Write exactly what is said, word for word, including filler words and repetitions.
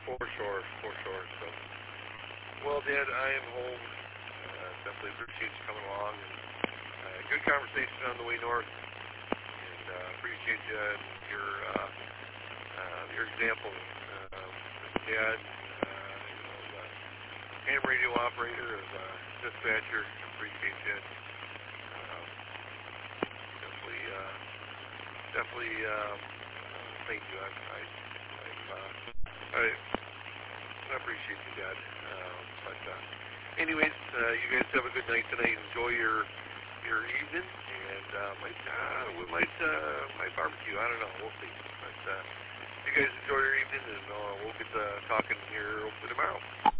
For sure, for sure. So, well, Dad, I am home. Uh, definitely appreciate you coming along. And, uh, good conversation on the way north, and uh, appreciate you and your uh, uh, your example. Uh, Dad, uh, you know, the ham radio operator, as a dispatcher, appreciate you. Uh, definitely, uh, definitely. Uh, thank you. I, I, I, uh, I, I appreciate you, Dad. Uh, but, uh, anyways, uh, you guys have a good night tonight. Enjoy your your evening, and uh, might uh, we might uh, might barbecue. I don't know. We'll see. But uh, you guys enjoy your evening, and uh, we'll get uh, talking here hopefully tomorrow.